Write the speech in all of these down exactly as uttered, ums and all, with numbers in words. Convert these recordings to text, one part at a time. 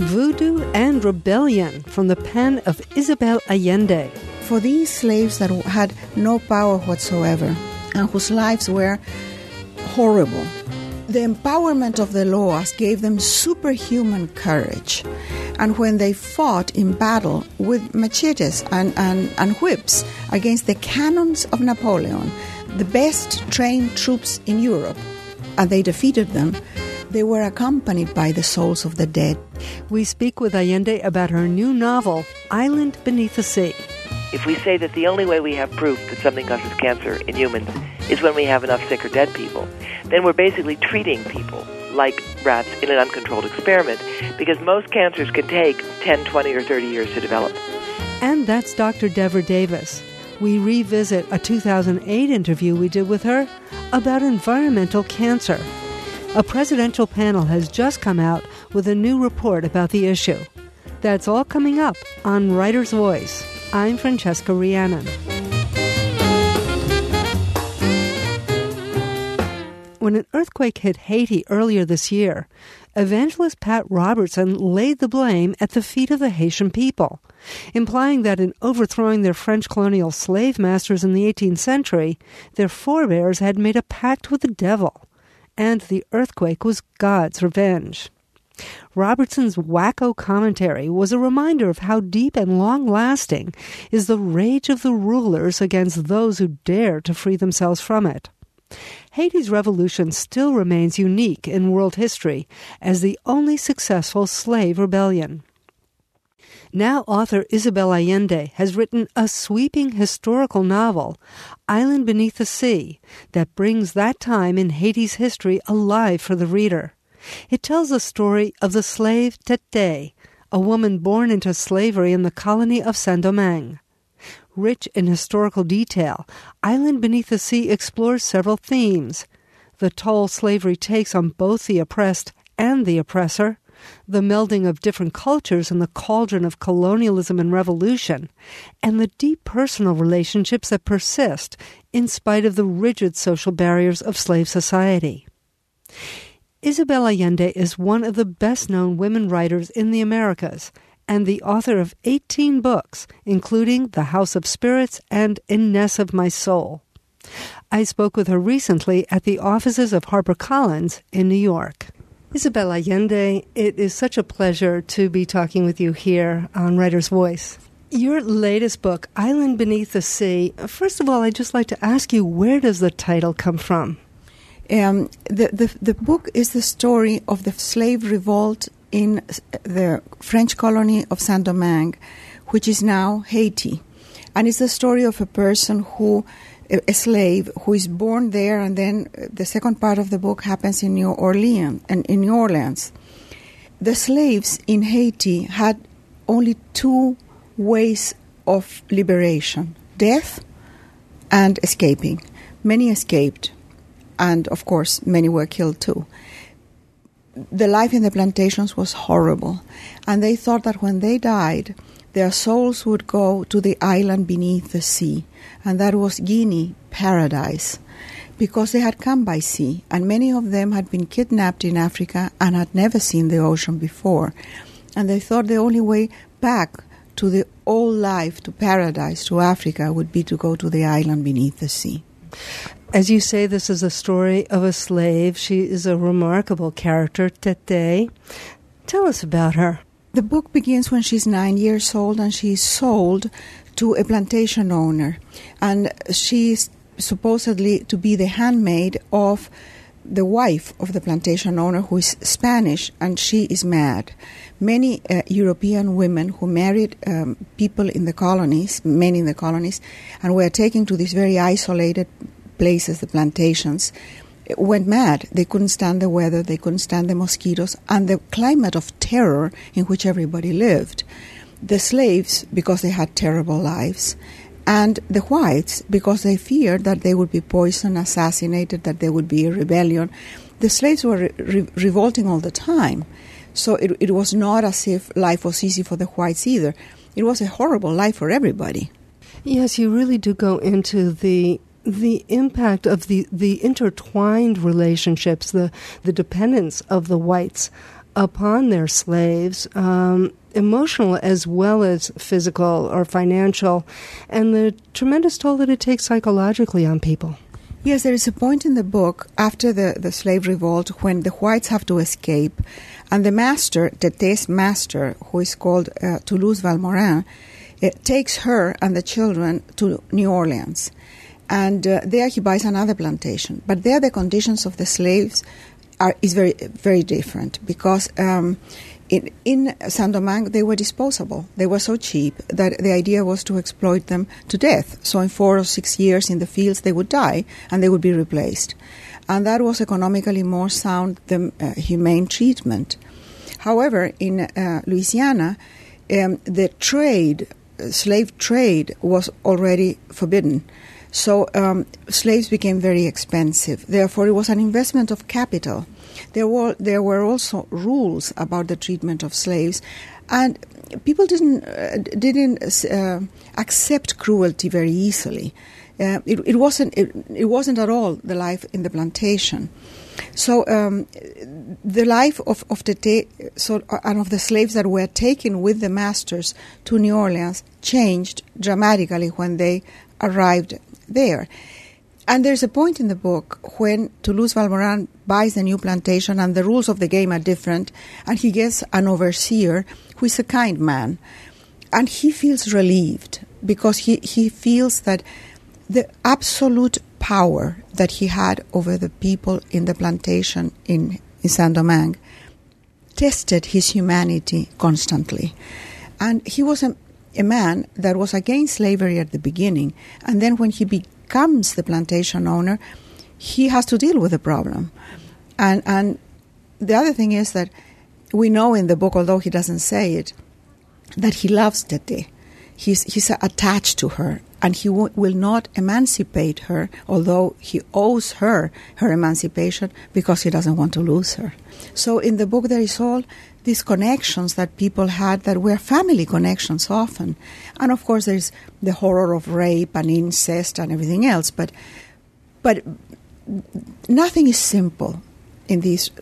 Voodoo and Rebellion from the pen of Isabel Allende. For these slaves that had no power whatsoever and whose lives were horrible, the empowerment of the laws gave them superhuman courage. And when they fought in battle with machetes and, and, and whips against the cannons of Napoleon, the best trained troops in Europe, and they defeated them, they were accompanied by the souls of the dead. We speak with Allende about her new novel, Island Beneath the Sea. If we say that the only way we have proof that something causes cancer in humans is when we have enough sick or dead people, then we're basically treating people like rats in an uncontrolled experiment, because most cancers can take ten, twenty, or thirty years to develop. And that's Doctor Devra Davis. We revisit a two thousand eight interview we did with her about environmental cancer. A presidential panel has just come out with a new report about the issue. That's all coming up on Writer's Voice. I'm Francesca Rhiannon. When an earthquake hit Haiti earlier this year, evangelist Pat Robertson laid the blame at the feet of the Haitian people, implying that in overthrowing their French colonial slave masters in the eighteenth century, their forebears had made a pact with the devil, and the earthquake was God's revenge. Robertson's wacko commentary was a reminder of how deep and long-lasting is the rage of the rulers against those who dare to free themselves from it. Haiti's revolution still remains unique in world history as the only successful slave rebellion. Now author Isabel Allende has written a sweeping historical novel, Island Beneath the Sea, that brings that time in Haiti's history alive for the reader. It tells the story of the slave Tété, a woman born into slavery in the colony of Saint-Domingue. Rich in historical detail, Island Beneath the Sea explores several themes: the toll slavery takes on both the oppressed and the oppressor, the melding of different cultures in the cauldron of colonialism and revolution, and the deep personal relationships that persist in spite of the rigid social barriers of slave society. Isabel Allende is one of the best-known women writers in the Americas and the author of eighteen books, including The House of Spirits and Inez of My Soul. I spoke with her recently at the offices of HarperCollins in New York. Isabel Allende, it is such a pleasure to be talking with you here on Writer's Voice. Your latest book, Island Beneath the Sea, first of all, I'd just like to ask you, where does the title come from? Um, the, the, the book is the story of the slave revolt in the French colony of Saint-Domingue, which is now Haiti. And it's the story of a person who, a slave, who is born there, and then the second part of the book happens in New Orleans. And in New Orleans, the slaves in Haiti had only two ways of liberation: death and escaping. Many escaped. And, of course, many were killed too. The life in the plantations was horrible. And they thought that when they died, their souls would go to the island beneath the sea. And that was Guinea paradise, because they had come by sea. And many of them had been kidnapped in Africa and had never seen the ocean before. And they thought the only way back to the old life, to paradise, to Africa, would be to go to the island beneath the sea. As you say, this is a story of a slave. She is a remarkable character, Tété. Tell us about her. The book begins when she's nine years old and she's sold to a plantation owner. And she's supposedly to be the handmaid of the wife of the plantation owner, who is Spanish, and she is mad. Many uh, European women who married um, people in the colonies, men in the colonies, and were taken to these very isolated places, the plantations, went mad. They couldn't stand the weather, they couldn't stand the mosquitoes, and the climate of terror in which everybody lived. The slaves, because they had terrible lives, and the whites, because they feared that they would be poisoned, assassinated, that there would be a rebellion. The slaves were re- re- revolting all the time. So it, it was not as if life was easy for the whites either. It was a horrible life for everybody. Yes, you really do go into the the impact of the, the intertwined relationships, the, the dependence of the whites upon their slaves, um, emotional as well as physical or financial, and the tremendous toll that it takes psychologically on people. Yes, there is a point in the book after the, the slave revolt when the whites have to escape, and the master, Tété's master, who is called uh, Toulouse-Valmorin, uh, takes her and the children to New Orleans. And uh, there he buys another plantation. But there the conditions of the slaves are is very, very different because um, in, in Saint-Domingue they were disposable. They were so cheap that the idea was to exploit them to death. So in four or six years in the fields they would die and they would be replaced. And that was economically more sound than uh, humane treatment. However, in uh, Louisiana, um, the trade, uh, slave trade, was already forbidden. So um, slaves became very expensive. Therefore, it was an investment of capital. There were there were also rules about the treatment of slaves, and people didn't uh, didn't uh, accept cruelty very easily. Uh, it, it wasn't it, it wasn't at all the life in the plantation. So um, the life of of the so and of the slaves that were taken with the masters to New Orleans changed dramatically when they arrived there. And there's a point in the book when Toulouse-Valmorin buys the new plantation and the rules of the game are different, and he gets an overseer who is a kind man. And he feels relieved because he, he feels that the absolute power that he had over the people in the plantation in, in Saint-Domingue tested his humanity constantly. And he was a, a man that was against slavery at the beginning, and then when he becomes the plantation owner, he has to deal with the problem. And and the other thing is that we know in the book, although he doesn't say it, that he loves Tété. He's, he's attached to her, and he w- will not emancipate her, although he owes her her emancipation because he doesn't want to lose her. So in the book there is all these connections that people had that were family connections often. And of course there's the horror of rape and incest and everything else, but but nothing is simple in these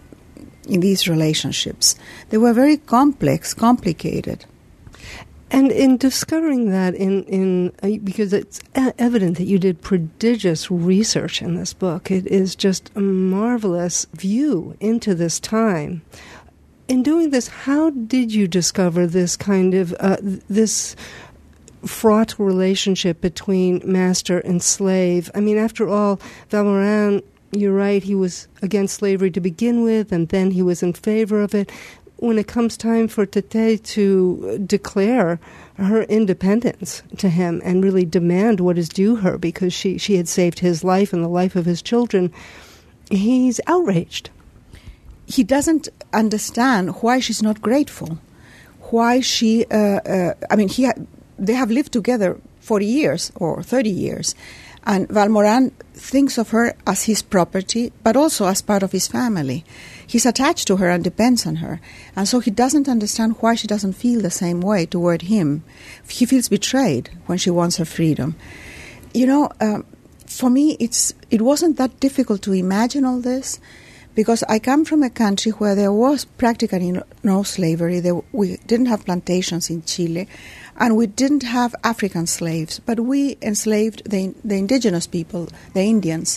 in these relationships. They were very complex, complicated. And in discovering that, in, in uh, because it's evident that you did prodigious research in this book, it is just a marvelous view into this time. In doing this, how did you discover this kind of, uh, this fraught relationship between master and slave? I mean, after all, Valmorin, you're right, he was against slavery to begin with, and then he was in favor of it. When it comes time for Tété to declare her independence to him and really demand what is due her because she, she had saved his life and the life of his children, he's outraged. He doesn't understand why she's not grateful, why she, uh, uh, I mean, he ha- they have lived together forty years or thirty years, and Valmorin thinks of her as his property, but also as part of his family. He's attached to her and depends on her. And so he doesn't understand why she doesn't feel the same way toward him. He feels betrayed when she wants her freedom. You know, um, for me, it's it wasn't that difficult to imagine all this, because I come from a country where there was practically no, no slavery. There, we didn't have plantations in Chile, and we didn't have African slaves, but we enslaved the, the indigenous people, the Indians.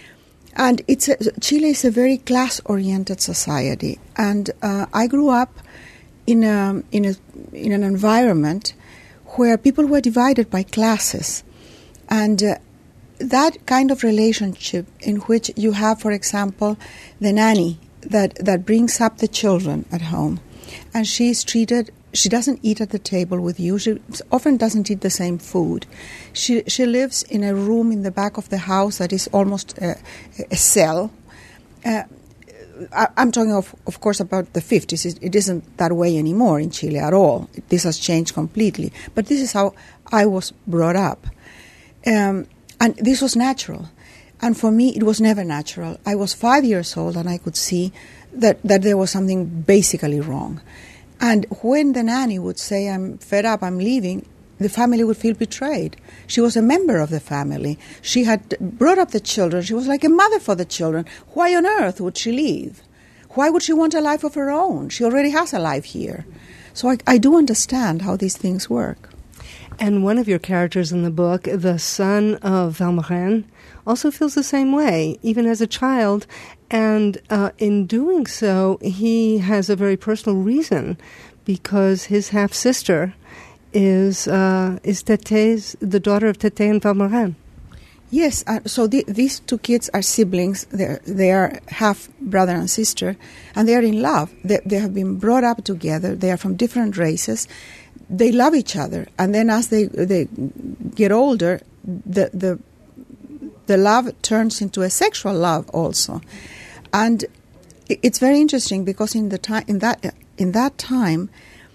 And it's a, Chile is a very class-oriented society, and uh, I grew up in a, in a in an environment where people were divided by classes, and uh, that kind of relationship in which you have, for example, the nanny that that brings up the children at home, and she's treated. She doesn't eat at the table with you. She often doesn't eat the same food. She she lives in a room in the back of the house that is almost a, a cell. Uh, I, I'm talking, of, of course, about the fifties. It, it isn't that way anymore in Chile at all. This has changed completely. But this is how I was brought up. Um, and this was natural. And for me, it was never natural. I was five years old, and I could see that, that there was something basically wrong. And when the nanny would say, I'm fed up, I'm leaving, the family would feel betrayed. She was a member of the family. She had brought up the children. She was like a mother for the children. Why on earth would she leave? Why would she want a life of her own? She already has a life here. So I, I do understand how these things work. And one of your characters in the book, the son of Valmorin, also feels the same way, even as a child. And uh, in doing so, he has a very personal reason, because his half-sister is uh, is Tété's, the daughter of Tété and Valmorin. Yes, uh, so the, these two kids are siblings. They're, they are half brother and sister, and they are in love. They, they have been brought up together. They are from different races. They love each other, and then as they they get older, the the the love turns into a sexual love also, and it's very interesting because in the time in that in that time,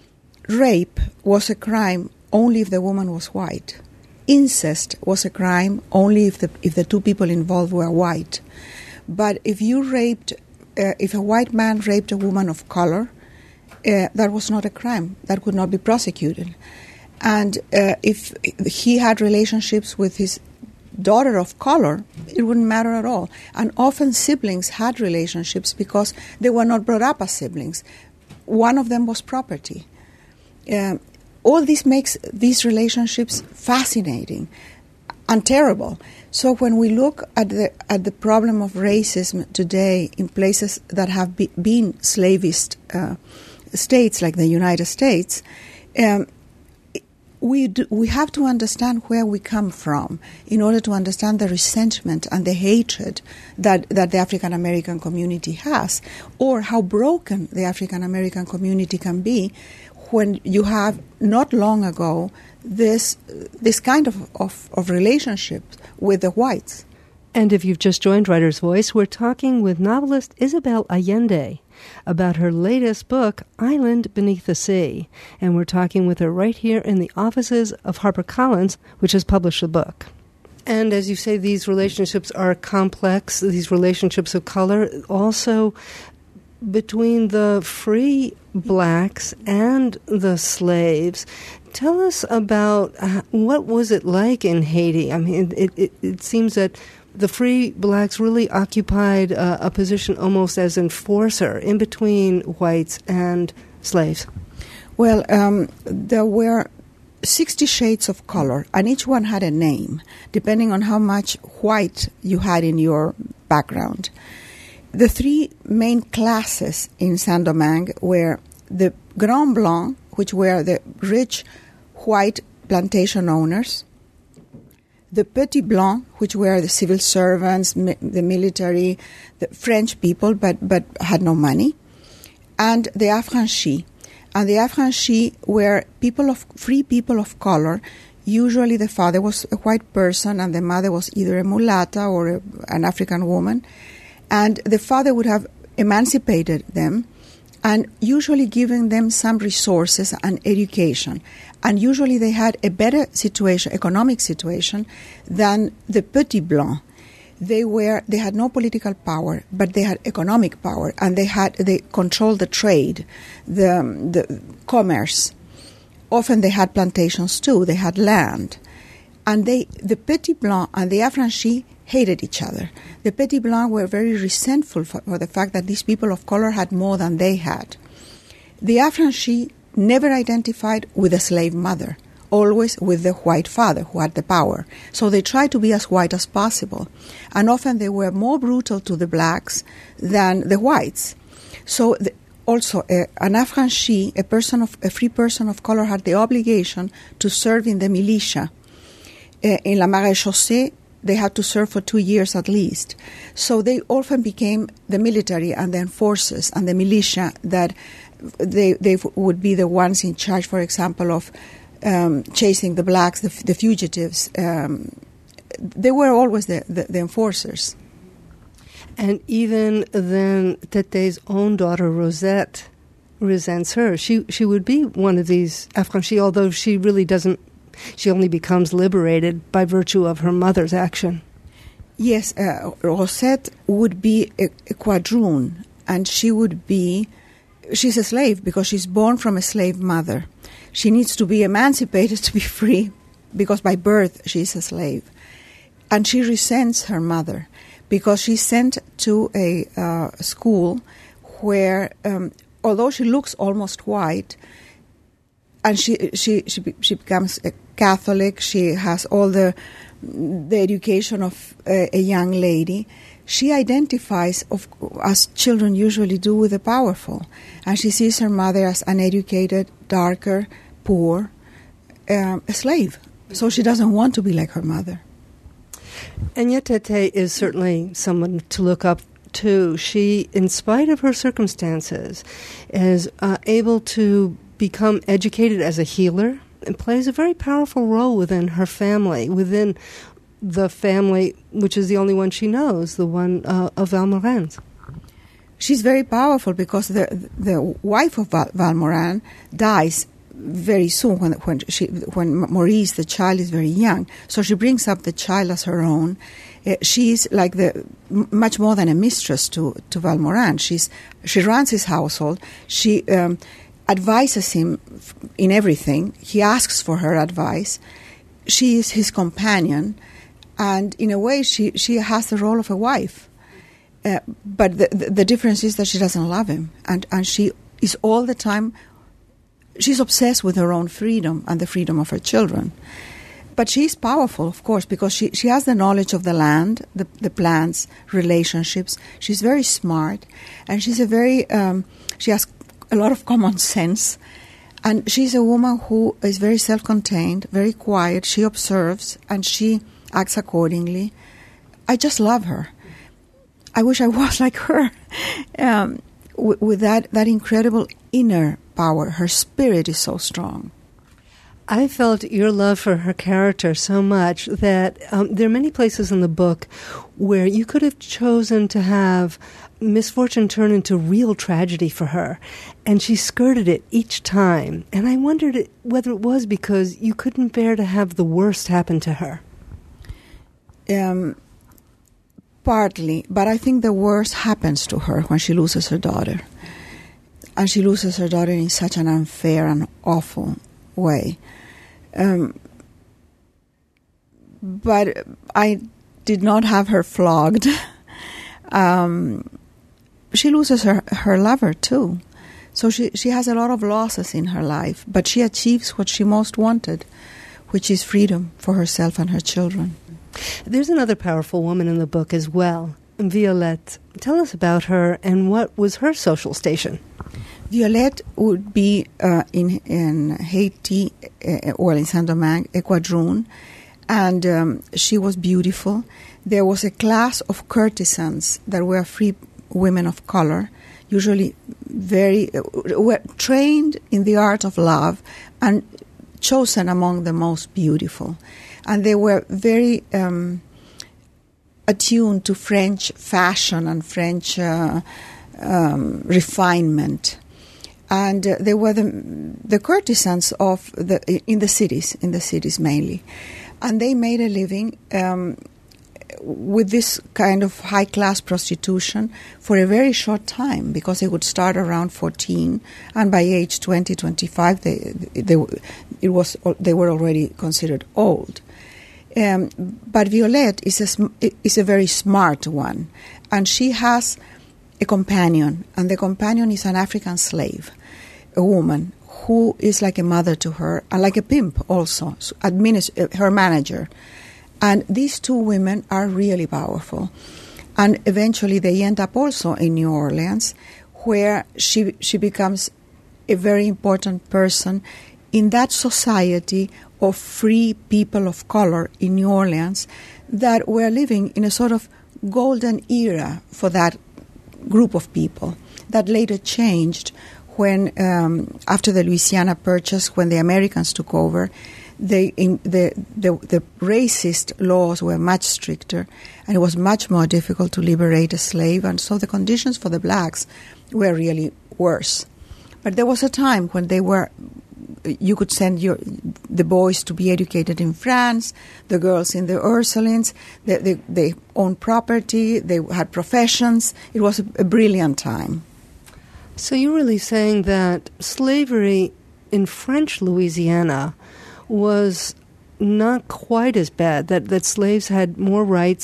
rape was a crime only if the woman was white. Incest was a crime only if the if the two people involved were white. But if you raped, uh, if a white man raped a woman of color, uh, that was not a crime. That could not be prosecuted. And uh, if he had relationships with his daughter of color, it wouldn't matter at all. And often siblings had relationships because they were not brought up as siblings. One of them was property. Um, all this makes these relationships fascinating and terrible. So when we look at the at the problem of racism today in places that have be, been slavist uh, states like the United States, um, we do, we have to understand where we come from in order to understand the resentment and the hatred that, that the African American community has, or how broken the African American community can be when you have not long ago this this kind of, of, of relationship with the whites. And if you've just joined Writer's Voice, we're talking with novelist Isabel Allende about her latest book, Island Beneath the Sea. And we're talking with her right here in the offices of HarperCollins, which has published the book. And as you say, these relationships are complex, these relationships of color, also between the free blacks and the slaves. Tell us about uh, what was it like in Haiti? I mean, it, it, it seems that the free blacks really occupied uh, a position almost as enforcer in between whites and slaves. Well, um, there were sixty shades of color, and each one had a name, depending on how much white you had in your background. The three main classes in Saint-Domingue were the Grand Blanc, which were the rich white plantation owners, the Petit Blanc, which were the civil servants, mi- the military, the French people, but, but had no money, and the Affranchis. And the Affranchis were people of free people of color. Usually the father was a white person and the mother was either a mulatta or a, an African woman. And the father would have emancipated them and usually given them some resources and education. And usually they had a better situation, economic situation, than the Petit Blanc. They were they had no political power, but they had economic power, and they had they controlled the trade, the the commerce. Often they had plantations too. They had land, and they the Petit Blanc and the Affranchis hated each other. The Petit Blanc were very resentful for, for the fact that these people of color had more than they had. The Affranchis never identified with a slave mother, always with the white father who had the power. So they tried to be as white as possible. And often they were more brutal to the blacks than the whites. So the, also uh, an Affranchi, a person of a free person of color, had the obligation to serve in the militia. Uh, in La Maréchaussée, they had to serve for two years at least. So they often became the military and the enforcers and the militia that they they would be the ones in charge, for example, of um, chasing the blacks, the, the fugitives. Um, they were always the, the, the enforcers. And even then, Tété's own daughter, Rosette, resents her. She she would be one of these Affranchis, although she really doesn't, she only becomes liberated by virtue of her mother's action. Yes, uh, Rosette would be a, a quadroon, and she would be, she's a slave because she's born from a slave mother. She needs to be emancipated to be free because by birth she's a slave. And she resents her mother because she's sent to a uh, school where um, although she looks almost white, and she she she, be, she becomes a Catholic, she has all the the education of a, a young lady. She identifies, of, as children usually do, with the powerful, and she sees her mother as uneducated, darker, poor, um, a slave. So she doesn't want to be like her mother. And yet Tete is certainly someone to look up to. She, in spite of her circumstances, is uh, able to become educated as a healer and plays a very powerful role within her family, within the family, which is the only one she knows, the one uh, of Valmorans. She's very powerful because the the wife of Val- Valmoran dies very soon when when she when Maurice, the child, is very young. So she brings up the child as her own. Uh, she's like the m- much more than a mistress to to Valmoran. She's she runs his household. She um, advises him f- in everything. He asks for her advice. She is his companion. And in a way, she, she has the role of a wife. Uh, but the, the the difference is that she doesn't love him. And, and she is all the time, she's obsessed with her own freedom and the freedom of her children. But she's powerful, of course, because she, she has the knowledge of the land, the, the plants, relationships. She's very smart. And she's a very, um, she has a lot of common sense. And she's a woman who is very self-contained, very quiet. She observes and she acts accordingly. I just love her. I wish I was like her. Um, w- with that, that incredible inner power. Her spirit is so strong. I felt your love for her character so much that um, there are many places in the book where you could have chosen to have misfortune turn into real tragedy for her, and she skirted it each time. And I wondered whether it was because you couldn't bear to have the worst happen to her. Um, partly, but I think the worst happens to her when she loses her daughter. And she loses her daughter in such an unfair and awful way. Um, but I did not have her flogged. um, she loses her, her lover too. So she, she has a lot of losses in her life, but she achieves what she most wanted, which is freedom for herself and her children. There's another powerful woman in the book as well, Violette. Tell us about her and what was her social station. Violette would be uh, in in Haiti, uh, or in Saint-Domingue, a quadroon, and um, she was beautiful. There was a class of courtesans that were free women of color, usually very uh, were trained in the art of love and chosen among the most beautiful. And they were very um, attuned to French fashion and French uh, um, refinement. And uh, they were the, the courtesans of the in the cities, in the cities mainly. And they made a living um, with this kind of high-class prostitution for a very short time, because they would start around fourteen, and by age twenty, twenty-five, they, they, it was, they were already considered old. Um, but Violette is a, is a very smart one, and she has a companion, and the companion is an African slave, a woman who is like a mother to her, and like a pimp also, administ- her manager. And these two women are really powerful. And eventually they end up also in New Orleans, where she she becomes a very important person in that society of free people of color in New Orleans that were living in a sort of golden era for that group of people that later changed when, um, after the Louisiana Purchase, when the Americans took over, they, in, the, the, the racist laws were much stricter, and it was much more difficult to liberate a slave, and so the conditions for the blacks were really worse. But there was a time when they were, you could send your the boys to be educated in France, the girls in the Ursulines, they, they, they owned property, they had professions. It was a, a brilliant time. So you're really saying that slavery in French Louisiana was not quite as bad, that, that slaves had more rights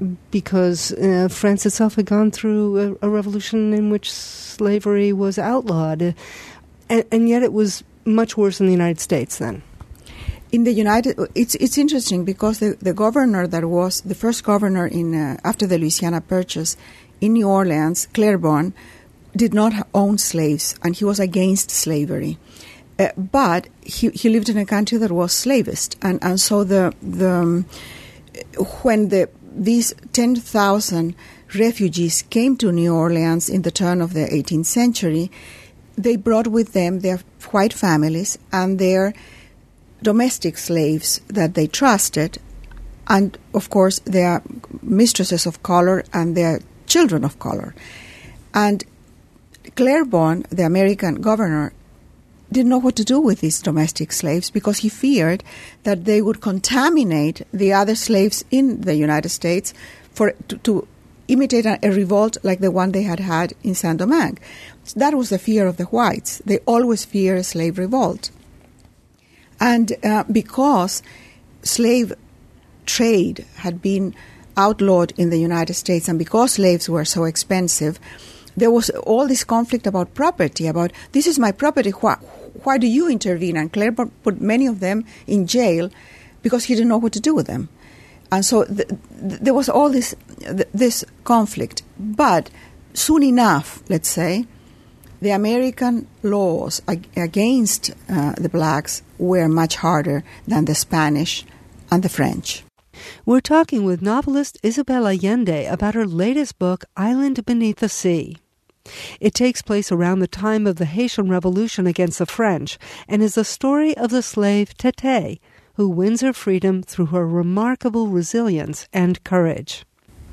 because uh, France itself had gone through a, a revolution in which slavery was outlawed. Uh, and, and yet it was much worse in the United States then. In the United, it's it's interesting because the, the governor that was the first governor in uh, after the Louisiana Purchase in New Orleans, Claiborne, did not own slaves, and he was against slavery. Uh, but he he lived in a country that was slavist, and and so the the um, when the these ten thousand refugees came to New Orleans in the turn of the eighteenth century, they brought with them their white families and their domestic slaves that they trusted, and of course their mistresses of color and their children of color. And Claiborne, the American governor, didn't know what to do with these domestic slaves because he feared that they would contaminate the other slaves in the United States for to, to imitate a, a revolt like the one they had had in Saint-Domingue. So that was the fear of the whites. They always fear a slave revolt. And uh, because slave trade had been outlawed in the United States and because slaves were so expensive, there was all this conflict about property, about this is my property, why, why do you intervene? And Claiborne put many of them in jail because he didn't know what to do with them. And so th- th- there was all this th- this conflict. But soon enough, let's say, the American laws ag- against uh, the blacks were much harder than the Spanish and the French. We're talking with novelist Isabel Allende about her latest book, Island Beneath the Sea. It takes place around the time of the Haitian Revolution against the French and is the story of the slave Tété, who wins her freedom through her remarkable resilience and courage.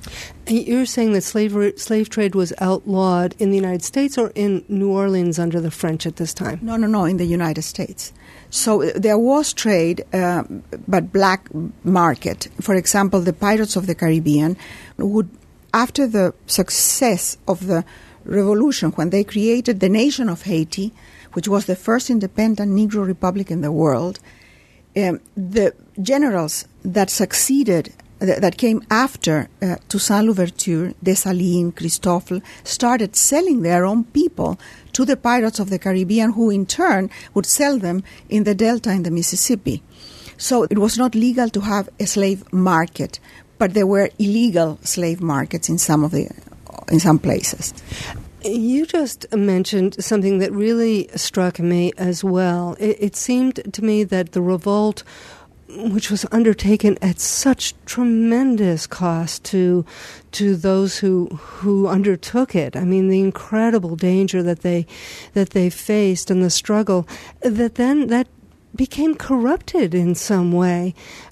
You're saying that slavery, slave trade was outlawed in the United States or in New Orleans under the French at this time? No, no, no, in the United States. So uh, there was trade, uh, but black market. For example, the Pirates of the Caribbean would, after the success of the revolution, when they created the nation of Haiti, which was the first independent Negro republic in the world, um, the generals that succeeded that came after uh, Toussaint Louverture, Dessalines, Christoffel, started selling their own people to the Pirates of the Caribbean, who in turn would sell them in the Delta in the Mississippi. So it was not legal to have a slave market, but there were illegal slave markets in some of the in some places. You just mentioned something that really struck me as well. It, it seemed to me that the revolt, which was undertaken at such tremendous cost to to those who who undertook it. I mean, the incredible danger that they that they faced and the struggle, that then that became corrupted in some way.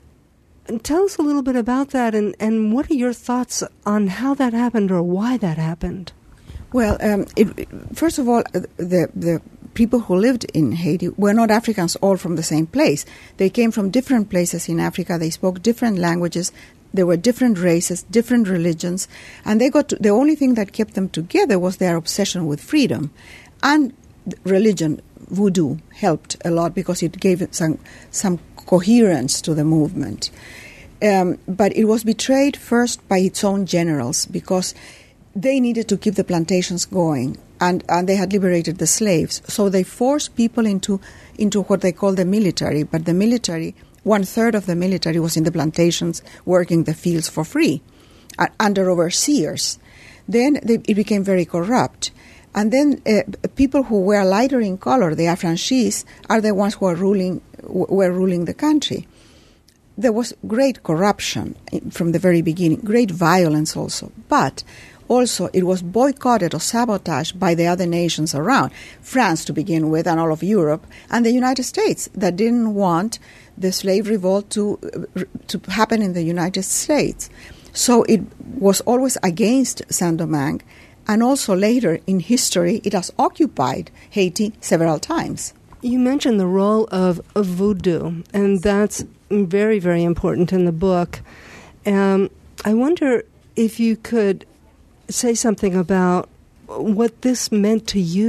Tell us a little bit about that, and, and what are your thoughts on how that happened or why that happened? Well, um, it, first of all, the the people who lived in Haiti were not Africans all from the same place. They came from different places in Africa. They spoke different languages. There were different races, different religions, and they got to, the only thing that kept them together was their obsession with freedom. And religion, voodoo, helped a lot because it gave it some some coherence to the movement. Um, but it was betrayed first by its own generals because they needed to keep the plantations going, and, and they had liberated the slaves. So they forced people into into what they call the military. But the military, one-third of the military was in the plantations working the fields for free, uh, under overseers. Then they, it became very corrupt. And then uh, people who were lighter in color, the affranchis, are the ones who are ruling, were ruling the country. There was great corruption from the very beginning, great violence also. But also, it was boycotted or sabotaged by the other nations around, France to begin with, and all of Europe, and the United States, that didn't want the slave revolt to to happen in the United States. So it was always against Saint-Domingue, and also later in history, it has occupied Haiti several times. You mentioned the role of, of voodoo, and that's very, very important in the book. Um, I wonder if you could say something about what this meant to you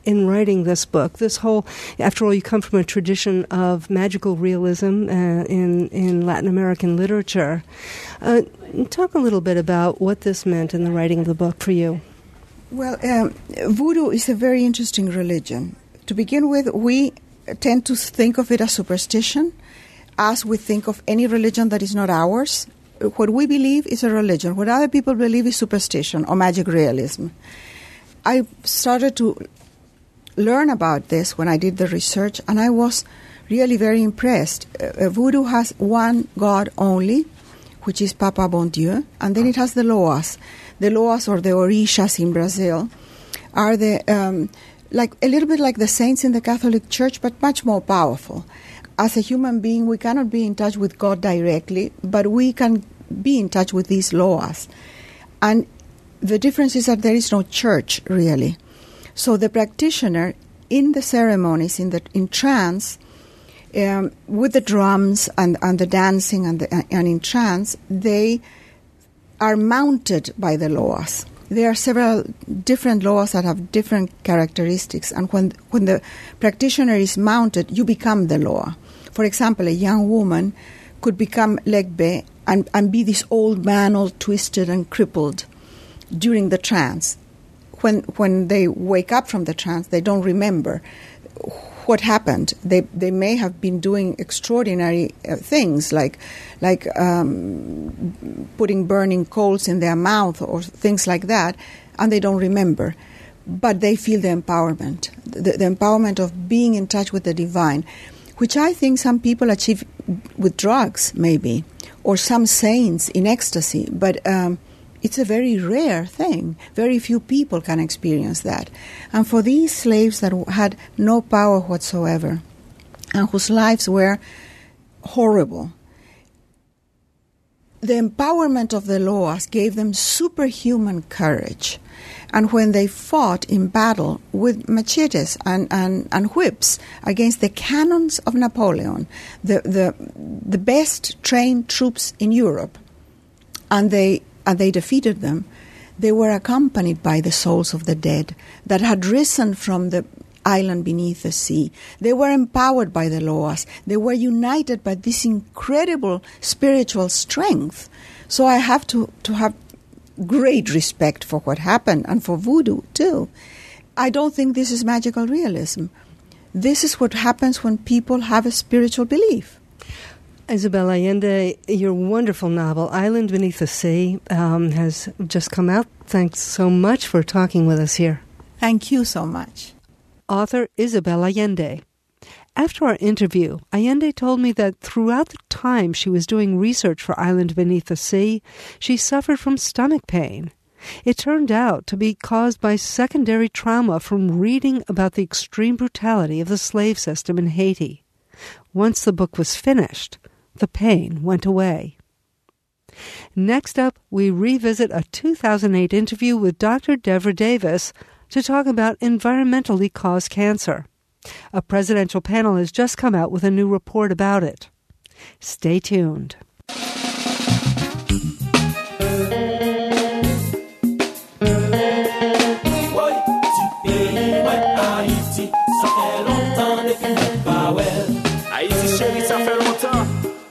in writing this book? This whole, after all, you come from a tradition of magical realism uh, in, in Latin American literature. Uh, talk a little bit about what this meant in the writing of the book for you. Well, um, voodoo is a very interesting religion. To begin with, we tend to think of it as superstition, as we think of any religion that is not ours. What we believe is a religion. What other people believe is superstition or magic realism. I started to learn about this when I did the research, and I was really very impressed. Uh, voodoo has one god only, which is Papa Bon Dieu, and then it has the Loas. The Loas, or the Orishas in Brazil, are the um, like a little bit like the saints in the Catholic Church, but much more powerful. As a human being, we cannot be in touch with God directly, but we can be in touch with these Loas. And the difference is that there is no church, really. So the practitioner, in the ceremonies, in the in trance, um, with the drums and, and the dancing and, the, and in trance, they are mounted by the Loas. There are several different Loas that have different characteristics, and when when the practitioner is mounted, you become the Loa. For example, a young woman could become Legbe and, and be this old man all twisted and crippled during the trance. When when they wake up from the trance, they don't remember what happened. They they may have been doing extraordinary uh, things like like um, putting burning coals in their mouth or things like that, and they don't remember. But they feel the empowerment, the, the empowerment of being in touch with the divine, which I think some people achieve with drugs, maybe, or some saints in ecstasy. But um, it's a very rare thing. Very few people can experience that. And for these slaves that had no power whatsoever and whose lives were horrible, the empowerment of the Loas gave them superhuman courage. And when they fought in battle with machetes and, and, and whips against the cannons of Napoleon, the, the, the best trained troops in Europe, and they and they defeated them, they were accompanied by the souls of the dead that had risen from the island beneath the sea. They were empowered by the Loas. They were united by this incredible spiritual strength. So I have to, to have great respect for what happened and for voodoo, too. I don't think this is magical realism. This is what happens when people have a spiritual belief. Isabel Allende, your wonderful novel, Island Beneath the Sea, um, has just come out. Thanks so much for talking with us here. Thank you so much. Author Isabel Allende. After our interview, Allende told me that throughout the time she was doing research for Island Beneath the Sea, she suffered from stomach pain. It turned out to be caused by secondary trauma from reading about the extreme brutality of the slave system in Haiti. Once the book was finished, the pain went away. Next up, we revisit a two thousand eight interview with Doctor Devra Davis to talk about environmentally caused cancer. A presidential panel has just come out with a new report about it. Stay tuned. Haïti chérie, ça fait longtemps.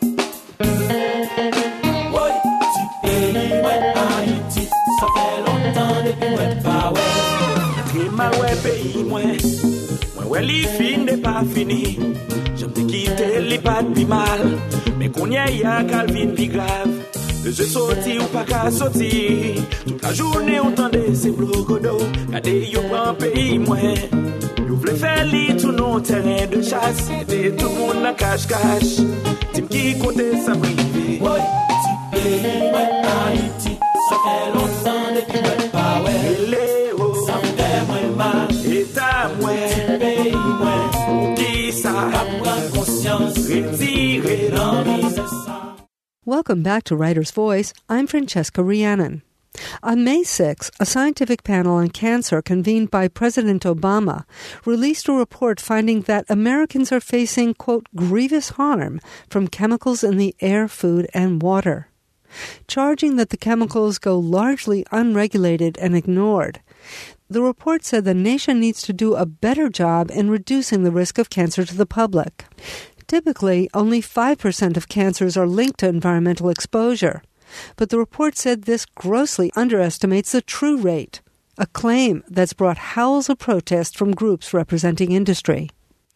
Oui, tu pays, ouais, Haïti, ça fait longtemps depuis moi pas ouais. Très mal ouais pays moi. Moi ouais les fins n'est pas fini. J'aime te quitter les pas de mal, mais qu'on y a Calvin plus grave. De je sorti ou pas qu'à sortir. Toute la journée on tendait ces blocodos. Regardez yo prend pays moi. Vous voulez faire lit tout nos terrains de chasse. Et tout le monde en cache-cache. Tim qui comptait sa privée. Oui, tu pays, ouais, Haïti. Ça fait longtemps depuis que pas ouais. Léo, ça me fait moins mal. Et ta ouais, tu pays, ouais. Pour qui ça a prendre conscience. Retirer l'envie. Welcome back to Writer's Voice. I'm Francesca Rhiannon. On May sixth, a scientific panel on cancer convened by President Obama released a report finding that Americans are facing, quote, grievous harm from chemicals in the air, food, and water. Charging that the chemicals go largely unregulated and ignored, the report said the nation needs to do a better job in reducing the risk of cancer to the public. Typically, only five percent of cancers are linked to environmental exposure. But the report said this grossly underestimates the true rate, a claim that's brought howls of protest from groups representing industry.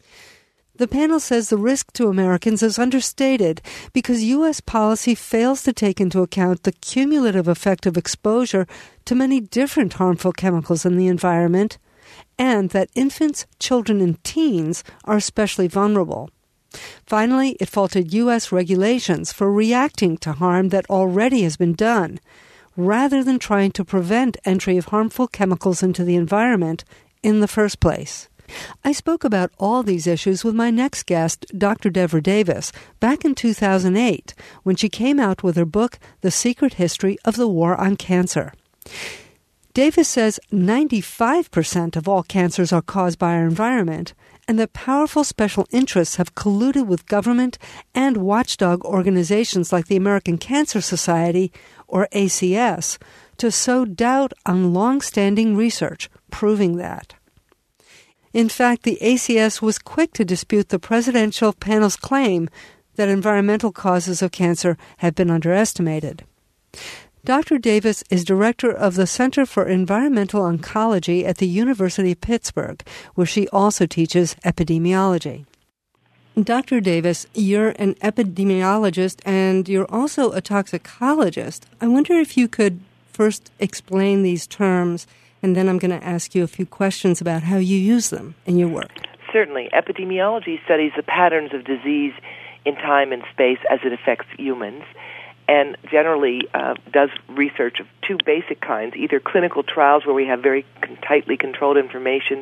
The panel says the risk to Americans is understated because U S policy fails to take into account the cumulative effect of exposure to many different harmful chemicals in the environment, and that infants, children, and teens are especially vulnerable. Finally, it faulted U S regulations for reacting to harm that already has been done, rather than trying to prevent entry of harmful chemicals into the environment in the first place. I spoke about all these issues with my next guest, Doctor Devra Davis, back in two thousand eight, when she came out with her book, The Secret History of the War on Cancer. Davis says ninety-five percent of all cancers are caused by our environment, and that powerful special interests have colluded with government and watchdog organizations like the American Cancer Society, or A C S, to sow doubt on long-standing research proving that. In fact, the A C S was quick to dispute the presidential panel's claim that environmental causes of cancer have been underestimated. Doctor Davis is director of the Center for Environmental Oncology at the University of Pittsburgh, where she also teaches epidemiology. Doctor Davis, you're an epidemiologist and you're also a toxicologist. I wonder if you could first explain these terms, and then I'm going to ask you a few questions about how you use them in your work. Certainly. Epidemiology studies the patterns of disease in time and space as it affects humans, and generally uh, does research of two basic kinds, either clinical trials where we have very con- tightly controlled information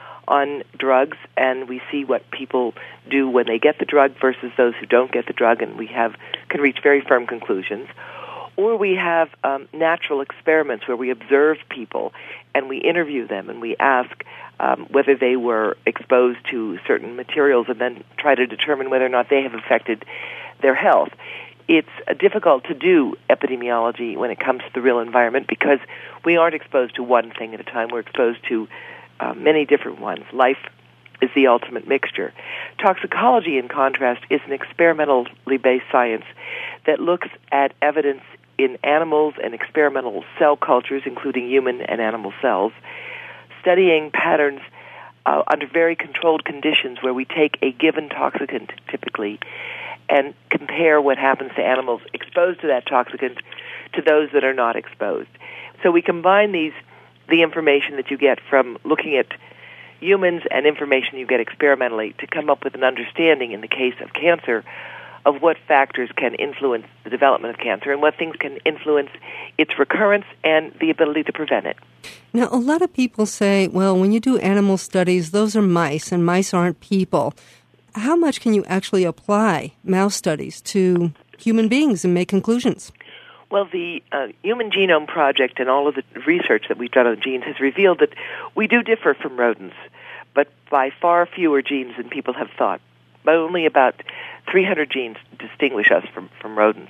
on drugs, and we see what people do when they get the drug versus those who don't get the drug, and we have can reach very firm conclusions. Or we have um, natural experiments where we observe people and we interview them and we ask um, whether they were exposed to certain materials and then try to determine whether or not they have affected their health. It's uh, difficult to do epidemiology when it comes to the real environment because we aren't exposed to one thing at a time. We're exposed to uh, many different ones. Life is the ultimate mixture. Toxicology, in contrast, is an experimentally based science that looks at evidence in animals and experimental cell cultures, including human and animal cells, studying patterns uh, under very controlled conditions where we take a given toxicant, typically, and compare what happens to animals exposed to that toxicant to those that are not exposed. So we combine these, the information that you get from looking at humans and information you get experimentally to come up with an understanding, in the case of cancer, of what factors can influence the development of cancer and what things can influence its recurrence and the ability to prevent it. Now, a lot of people say, well, when you do animal studies, those are mice, and mice aren't people. How much can you actually apply mouse studies to human beings and make conclusions? Well, the uh, Human Genome Project and all of the research that we've done on genes has revealed that we do differ from rodents, but by far fewer genes than people have thought. But only about three hundred genes distinguish us from, from rodents.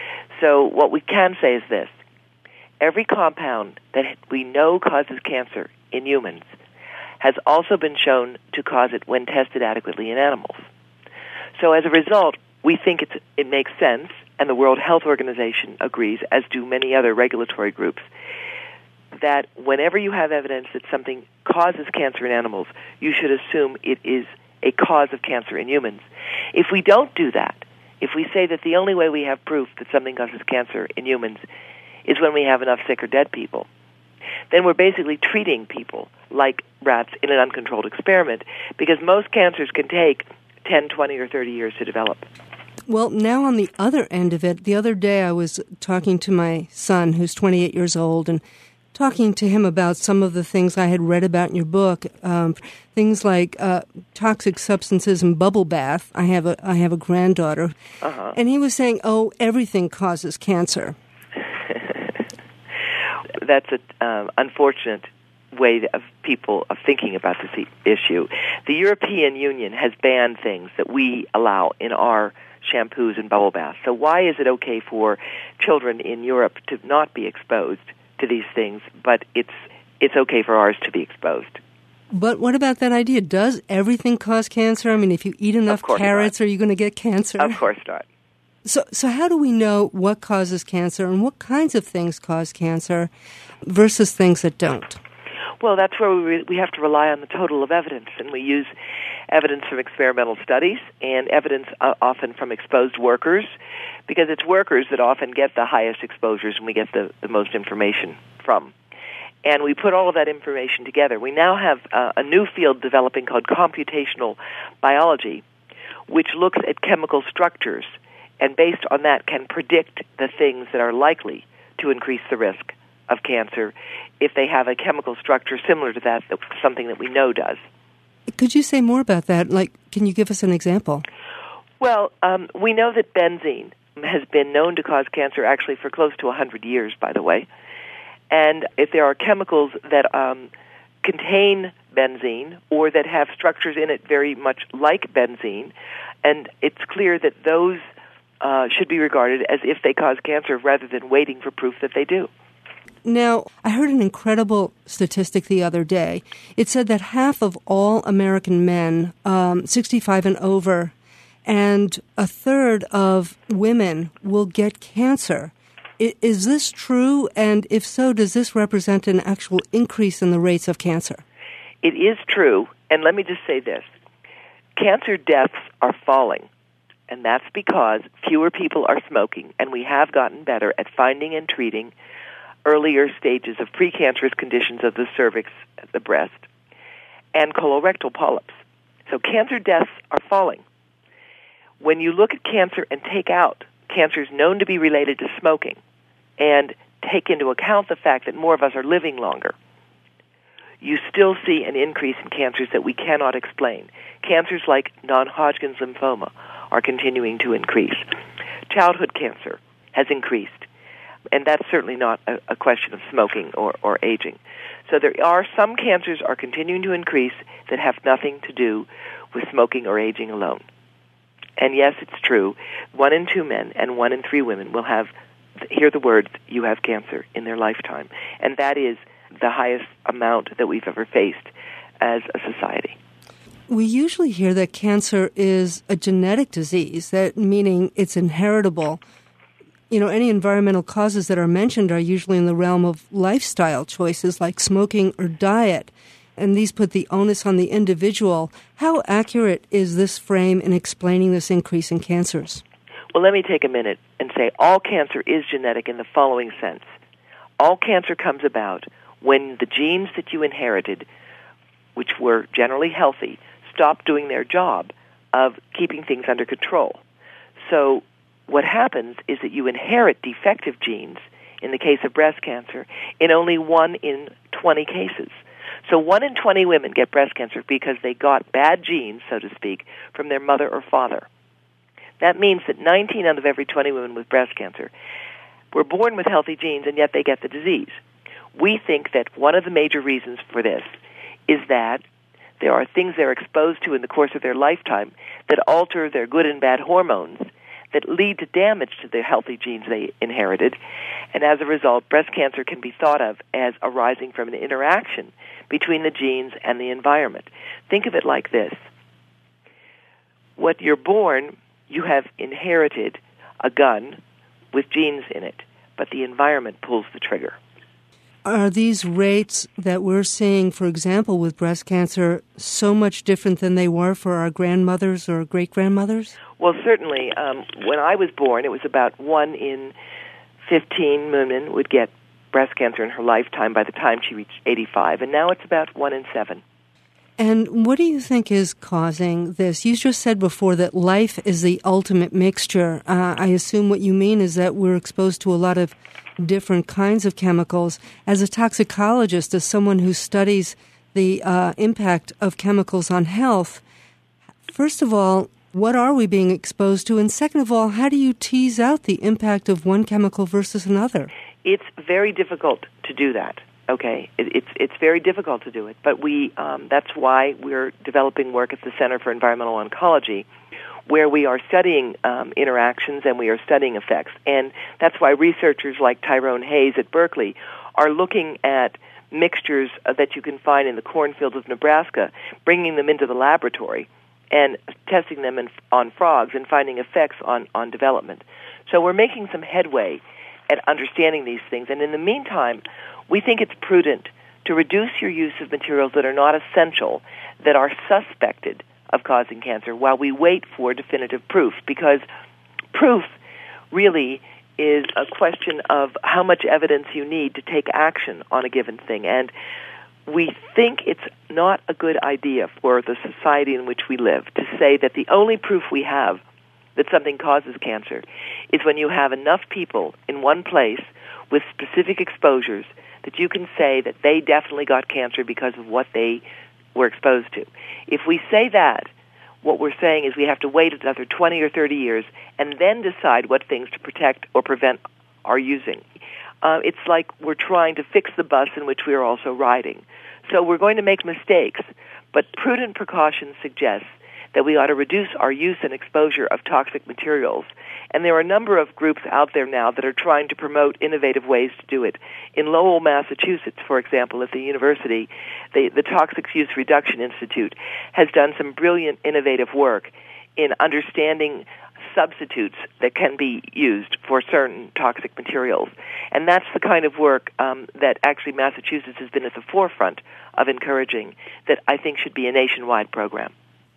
So what we can say is this. Every compound that we know causes cancer in humans has also been shown to cause it when tested adequately in animals. So as a result, we think it's, it makes sense, and the World Health Organization agrees, as do many other regulatory groups, that whenever you have evidence that something causes cancer in animals, you should assume it is a cause of cancer in humans. If we don't do that, if we say that the only way we have proof that something causes cancer in humans is when we have enough sick or dead people, then we're basically treating people like rats in an uncontrolled experiment, because most cancers can take ten, twenty, or thirty years to develop. Well, now on the other end of it, the other day I was talking to my son, who's twenty-eight years old, and talking to him about some of the things I had read about in your book, um, things like uh, toxic substances and bubble bath. I have a I have a granddaughter, uh-huh. And he was saying, "Oh, everything causes cancer." That's an um, unfortunate way of people of thinking about this issue. The European Union has banned things that we allow in our shampoos and bubble baths. So why is it okay for children in Europe to not be exposed to these things, but it's it's okay for ours to be exposed. But what about that idea? Does everything cause cancer? I mean, if you eat enough carrots, not. Are you going to get cancer? Of course not. So, so how do we know what causes cancer and what kinds of things cause cancer versus things that don't? Well, that's where we we have to rely on the total of evidence, and we use evidence from experimental studies and evidence uh, often from exposed workers, because it's workers that often get the highest exposures and we get the, the most information from. And we put all of that information together. We now have uh, a new field developing called computational biology, which looks at chemical structures and based on that can predict the things that are likely to increase the risk of cancer if they have a chemical structure similar to that, that's something that we know does. Could you say more about that? Like, can you give us an example? Well, um, we know that benzene has been known to cause cancer actually for close to one hundred years, by the way. And if there are chemicals that um, contain benzene or that have structures in it very much like benzene, and it's clear that those uh, should be regarded as if they cause cancer rather than waiting for proof that they do. Now, I heard an incredible statistic the other day. It said that half of all American men, um, sixty-five and over, and a third of women will get cancer. I, is this true? And if so, does this represent an actual increase in the rates of cancer? It is true. And let me just say this. Cancer deaths are falling. And that's because fewer people are smoking, and we have gotten better at finding and treating earlier stages of precancerous conditions of the cervix, the breast, and colorectal polyps. So cancer deaths are falling. When you look at cancer and take out cancers known to be related to smoking and take into account the fact that more of us are living longer, you still see an increase in cancers that we cannot explain. Cancers like non-Hodgkin's lymphoma are continuing to increase. Childhood cancer has increased. And that's certainly not a, a question of smoking or, or aging. So there are some cancers are continuing to increase that have nothing to do with smoking or aging alone. And yes, it's true, one in two men and one in three women will have, hear the words, you have cancer in their lifetime. And that is the highest amount that we've ever faced as a society. We usually hear that cancer is a genetic disease, that meaning it's inheritable. You know, any environmental causes that are mentioned are usually in the realm of lifestyle choices like smoking or diet, and these put the onus on the individual. How accurate is this frame in explaining this increase in cancers? Well, let me take a minute and say all cancer is genetic in the following sense. All cancer comes about when the genes that you inherited, which were generally healthy, stop doing their job of keeping things under control. So what happens is that you inherit defective genes, in the case of breast cancer, in only one in twenty cases. So one in twenty women get breast cancer because they got bad genes, so to speak, from their mother or father. That means that nineteen out of every twenty women with breast cancer were born with healthy genes, and yet they get the disease. We think that one of the major reasons for this is that there are things they're exposed to in the course of their lifetime that alter their good and bad hormones that lead to damage to the healthy genes they inherited. And as a result, breast cancer can be thought of as arising from an interaction between the genes and the environment. Think of it like this. When you're born, you have inherited a gun with genes in it, but the environment pulls the trigger. Are these rates that we're seeing, for example, with breast cancer, so much different than they were for our grandmothers or great-grandmothers? Well, certainly. Um, when I was born, it was about one in fifteen women would get breast cancer in her lifetime by the time she reached eighty-five, and now it's about one in seven. And what do you think is causing this? You just said before that life is the ultimate mixture. Uh, I assume what you mean is that we're exposed to a lot of different kinds of chemicals. As a toxicologist, as someone who studies the uh, impact of chemicals on health, first of all, what are we being exposed to? And second of all, how do you tease out the impact of one chemical versus another? It's very difficult to do that. Okay, it, it's it's very difficult to do it, but we um, that's why we're developing work at the Center for Environmental Oncology, where we are studying um, interactions and we are studying effects, and that's why researchers like Tyrone Hayes at Berkeley are looking at mixtures uh, that you can find in the cornfields of Nebraska, bringing them into the laboratory and testing them in, on frogs and finding effects on, on development. So we're making some headway at understanding these things. And in the meantime, we think it's prudent to reduce your use of materials that are not essential, that are suspected of causing cancer, while we wait for definitive proof, because proof really is a question of how much evidence you need to take action on a given thing. And we think it's not a good idea for the society in which we live to say that the only proof we have that something causes cancer is when you have enough people in one place with specific exposures that you can say that they definitely got cancer because of what they were exposed to. If we say that, what we're saying is we have to wait another twenty or thirty years and then decide what things to protect or prevent are using. Uh, it's like we're trying to fix the bus in which we are also riding. So we're going to make mistakes, but prudent precaution suggests that we ought to reduce our use and exposure of toxic materials. And there are a number of groups out there now that are trying to promote innovative ways to do it. In Lowell, Massachusetts, for example, at the university, the, the Toxics Use Reduction Institute has done some brilliant innovative work in understanding substitutes that can be used for certain toxic materials. And that's the kind of work um, that actually Massachusetts has been at the forefront of encouraging, that I think should be a nationwide program.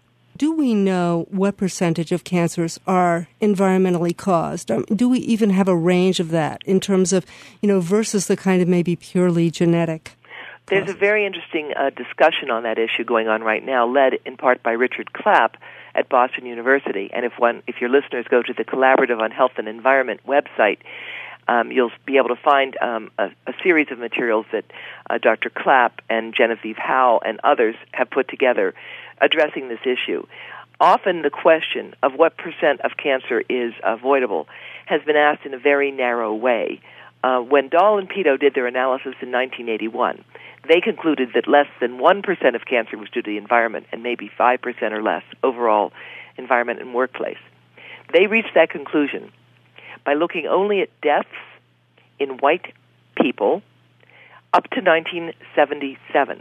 Do we know what percentage of cancers are environmentally caused? Um, do we even have a range of that in terms of, you know, versus the kind of maybe purely genetic? There's causes? a very interesting uh, discussion on that issue going on right now, led in part by Richard Clapp at Boston University. And if one, if your listeners go to the Collaborative on Health and Environment website, Um, you'll be able to find um, a, a series of materials that uh, Doctor Clapp and Genevieve Howe and others have put together addressing this issue. Often the question of what percent of cancer is avoidable has been asked in a very narrow way. Uh, when Dahl and Pito did their analysis in nineteen eighty-one, they concluded that less than one percent of cancer was due to the environment and maybe five percent or less overall environment and workplace. They reached that conclusion by looking only at deaths in white people up to nineteen seventy-seven.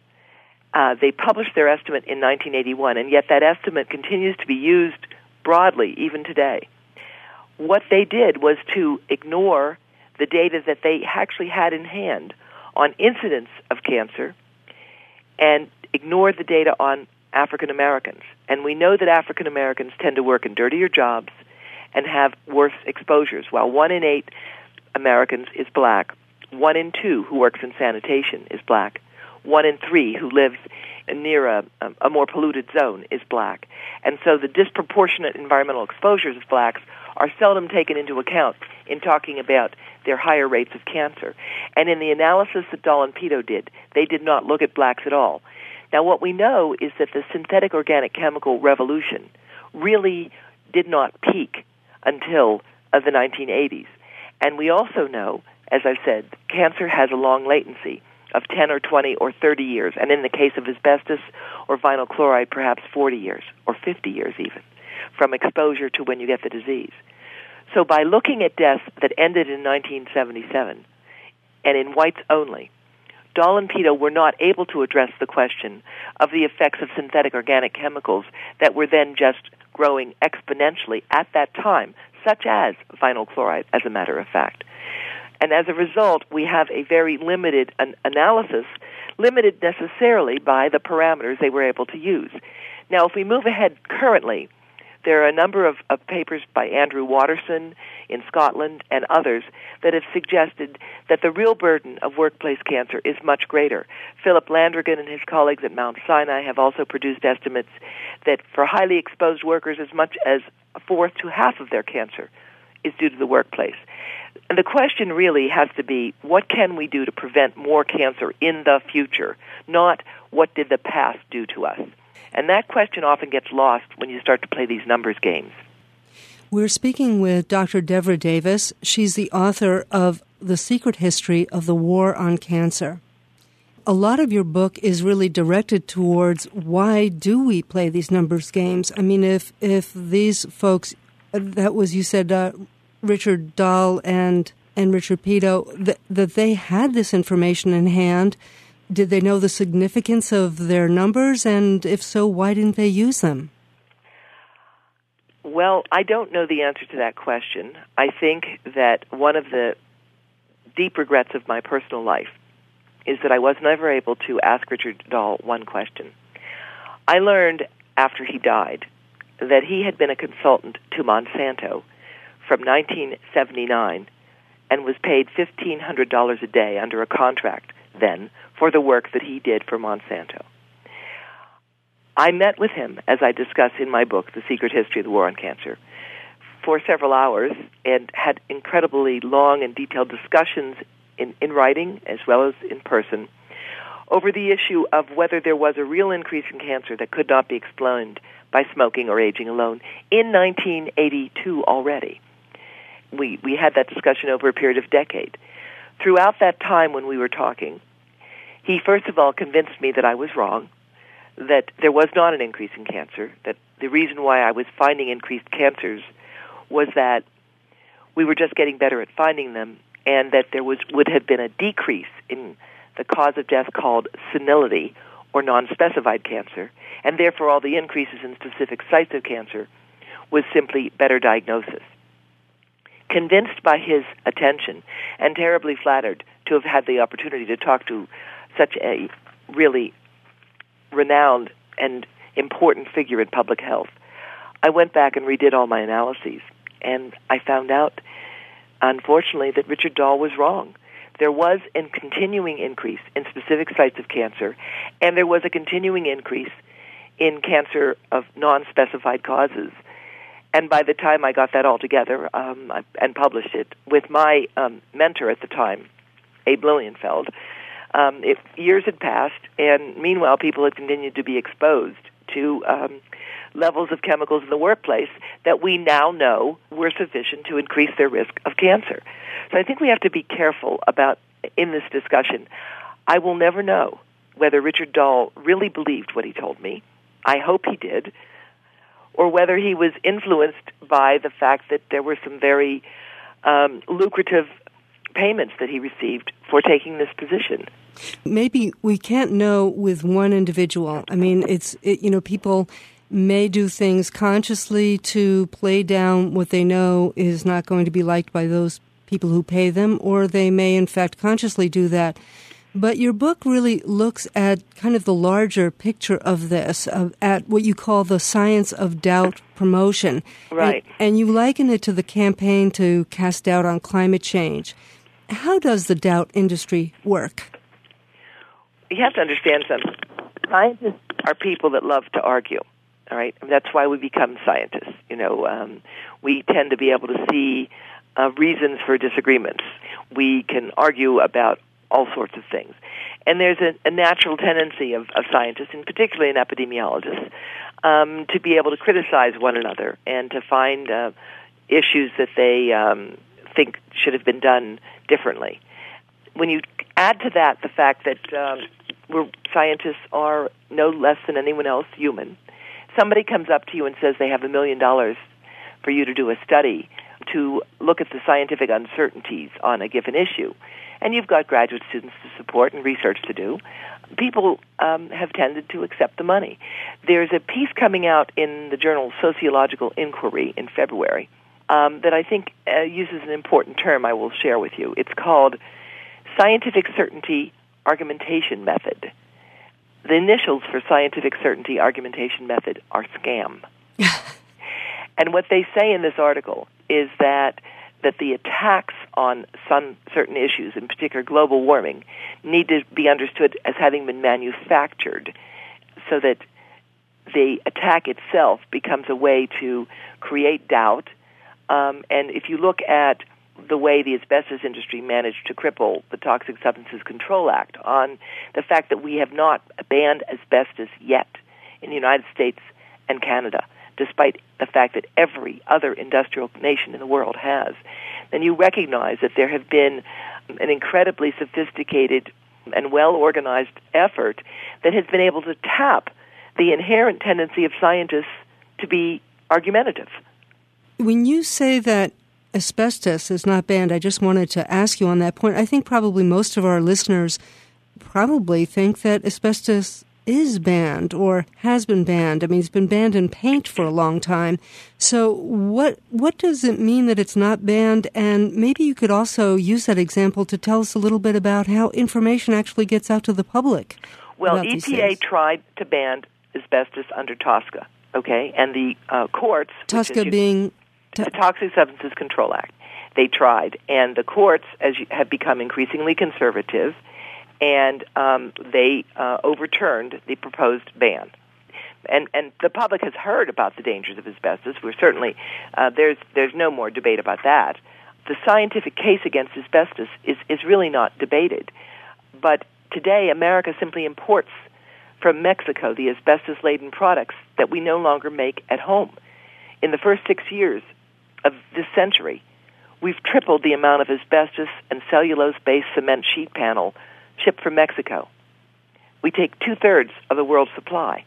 Uh, they published their estimate in nineteen eighty-one, and yet that estimate continues to be used broadly even today. What they did was to ignore the data that they actually had in hand on incidence of cancer and ignore the data on African Americans. And we know that African Americans tend to work in dirtier jobs and have worse exposures. While one in eight Americans is black, one in two who works in sanitation is black, one in three who lives near a, a more polluted zone is black. And so the disproportionate environmental exposures of blacks are seldom taken into account in talking about their higher rates of cancer. And in the analysis that Dahl and Pito did, they did not look at blacks at all. Now, what we know is that the synthetic organic chemical revolution really did not peak until uh, the nineteen eighties. And we also know, as I said, cancer has a long latency of ten or twenty or thirty years, and in the case of asbestos or vinyl chloride, perhaps forty years or fifty years even, from exposure to when you get the disease. So by looking at deaths that ended in nineteen seventy-seven, and in whites only, Dahl and Pito were not able to address the question of the effects of synthetic organic chemicals that were then just growing exponentially at that time, such as vinyl chloride, as a matter of fact. And as a result, we have a very limited an- analysis, limited necessarily by the parameters they were able to use. Now, if we move ahead currently, there are a number of, of papers by Andrew Watterson in Scotland and others that have suggested that the real burden of workplace cancer is much greater. Philip Landrigan and his colleagues at Mount Sinai have also produced estimates that for highly exposed workers, as much as a fourth to half of their cancer is due to the workplace. And the question really has to be, what can we do to prevent more cancer in the future, not what did the past do to us? And that question often gets lost when you start to play these numbers games. We're speaking with Doctor Devra Davis. She's the author of The Secret History of the War on Cancer. A lot of your book is really directed towards why do we play these numbers games? I mean, if if these folks, that was, you said, uh, Richard Dahl and and Richard Peto, that, that they had this information in hand. Did they know the significance of their numbers? And if so, why didn't they use them? Well, I don't know the answer to that question. I think that one of the deep regrets of my personal life is that I was never able to ask Richard Dahl one question. I learned after he died that he had been a consultant to Monsanto from nineteen seventy-nine and was paid fifteen hundred dollars a day under a contract then for the work that he did for Monsanto. I met with him, as I discuss in my book, The Secret History of the War on Cancer, for several hours and had incredibly long and detailed discussions in, in writing as well as in person over the issue of whether there was a real increase in cancer that could not be explained by smoking or aging alone in nineteen eighty-two already. We, we had that discussion over a period of a decade. Throughout that time when we were talking, he first of all convinced me that I was wrong, that there was not an increase in cancer, that the reason why I was finding increased cancers was that we were just getting better at finding them, and that there was would have been a decrease in the cause of death called senility, or non-specified cancer, and therefore all the increases in specific sites of cancer was simply better diagnosis. Convinced by his attention and terribly flattered to have had the opportunity to talk to such a really renowned and important figure in public health, I went back and redid all my analyses, and I found out, unfortunately, that Richard Dahl was wrong. There was a continuing increase in specific sites of cancer, and there was a continuing increase in cancer of non-specified causes. And by the time I got that all together um, and published it with my um, mentor at the time, Abe Lilienfeld, um, it, years had passed, and meanwhile people had continued to be exposed to um, levels of chemicals in the workplace that we now know were sufficient to increase their risk of cancer. So I think we have to be careful about, in this discussion, I will never know whether Richard Dahl really believed what he told me. I hope he did. Or whether he was influenced by the fact that there were some very um, lucrative payments that he received for taking this position. Maybe we can't know with one individual. I mean, it's, it, you know, people may do things consciously to play down what they know is not going to be liked by those people who pay them, or they may, in fact, consciously do that. But your book really looks at kind of the larger picture of this, of, at what you call the science of doubt promotion. Right. And, and you liken it to the campaign to cast doubt on climate change. How does the doubt industry work? You have to understand something. Scientists are people that love to argue, all right? And that's why we become scientists. You know, um, we tend to be able to see uh, reasons for disagreements. We can argue about all sorts of things. And there's a, a natural tendency of, of scientists, and particularly in epidemiologists, um, to be able to criticize one another and to find uh, issues that they um, think should have been done differently. When you add to that the fact that um, we're, scientists are no less than anyone else human, somebody comes up to you and says they have a million dollars for you to do a study to look at the scientific uncertainties on a given issue, and you've got graduate students to support and research to do, people um, have tended to accept the money. There's a piece coming out in the journal Sociological Inquiry in February um, that I think uh, uses an important term I will share with you. It's called Scientific Certainty Argumentation Method. The initials for Scientific Certainty Argumentation Method are SCAM. And what they say in this article is that that the attacks on some certain issues, in particular global warming, need to be understood as having been manufactured so that the attack itself becomes a way to create doubt. Um, and if you look at the way the asbestos industry managed to cripple the Toxic Substances Control Act on the fact that we have not banned asbestos yet in the United States and Canada, despite the fact that every other industrial nation in the world has, then you recognize that there have been an incredibly sophisticated and well-organized effort that has been able to tap the inherent tendency of scientists to be argumentative. When you say that asbestos is not banned, I just wanted to ask you on that point. I think probably most of our listeners probably think that asbestos is banned or has been banned. I mean, it's been banned in paint for a long time. So what what does it mean that it's not banned? And maybe you could also use that example to tell us a little bit about how information actually gets out to the public. Well, E P A tried to ban asbestos under TSCA, okay? And the uh, courts... TSCA being... The Toxic Substances Control Act. They tried. And the courts as you, have become increasingly conservative, and um, they uh, overturned the proposed ban. And and the public has heard about the dangers of asbestos. We're certainly, uh, there's there's no more debate about that. The scientific case against asbestos is, is really not debated. But today, America simply imports from Mexico the asbestos-laden products that we no longer make at home. In the first six years of this century, we've tripled the amount of asbestos and cellulose-based cement sheet panel shipped from Mexico. We take two-thirds of the world's supply.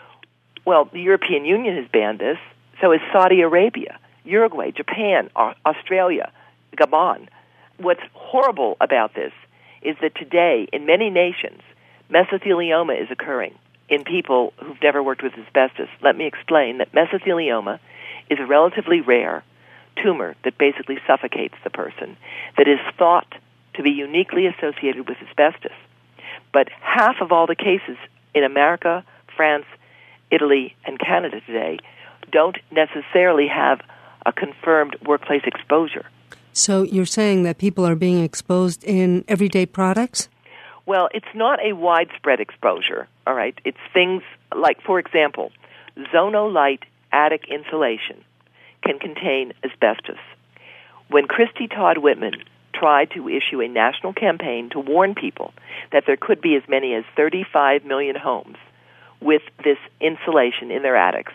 Well, the European Union has banned this, so has Saudi Arabia, Uruguay, Japan, Australia, Gabon. What's horrible about this is that today, in many nations, mesothelioma is occurring in people who've never worked with asbestos. Let me explain that mesothelioma is a relatively rare tumor that basically suffocates the person, that is thought to be uniquely associated with asbestos. But half of all the cases in America, France, Italy, and Canada today don't necessarily have a confirmed workplace exposure. So you're saying that people are being exposed in everyday products? Well, it's not a widespread exposure, all right? It's things like, for example, Zonolite attic insulation can contain asbestos. When Christy Todd Whitman tried to issue a national campaign to warn people that there could be as many as thirty-five million homes with this insulation in their attics,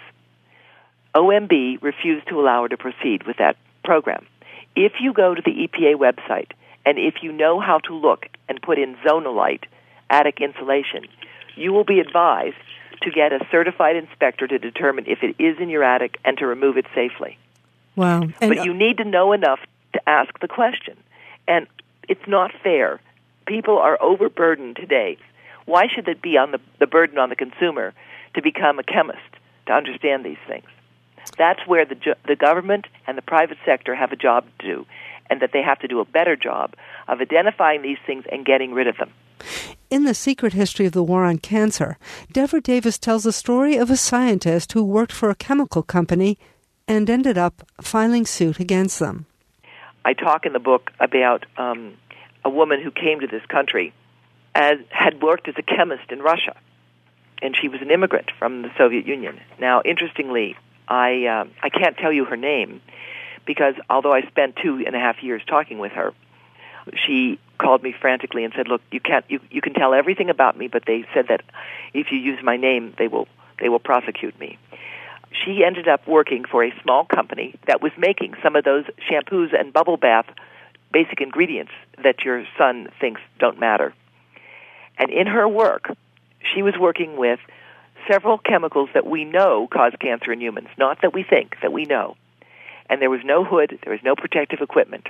O M B refused to allow her to proceed with that program. If you go to the E P A website, and if you know how to look and put in Zonolite attic insulation, you will be advised to get a certified inspector to determine if it is in your attic and to remove it safely. Wow. And but you need to know enough to ask the question. And it's not fair. People are overburdened today. Why should it be on the, the burden on the consumer to become a chemist, to understand these things? That's where the the government and the private sector have a job to do, and that they have to do a better job of identifying these things and getting rid of them. In The Secret History of the War on Cancer, Devra Davis tells the story of a scientist who worked for a chemical company and ended up filing suit against them. I talk in the book about um, a woman who came to this country as had worked as a chemist in Russia, and she was an immigrant from the Soviet Union. Now, interestingly, I uh, I can't tell you her name because although I spent two and a half years talking with her, she called me frantically and said, "Look, you can't you you can tell everything about me, but they said that if you use my name, they will they will prosecute me." She ended up working for a small company that was making some of those shampoos and bubble bath basic ingredients that your son thinks don't matter. And in her work, she was working with several chemicals that we know cause cancer in humans, not that we think, that we know. And there was no hood, there was no protective equipment.